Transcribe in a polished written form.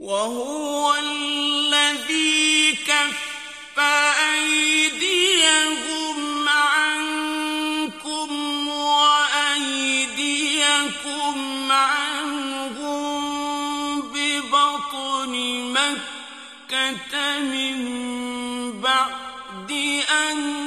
وهو الذي كف أيديهم عنكم وأيديكم عنهم ببطن مكة من بعد أن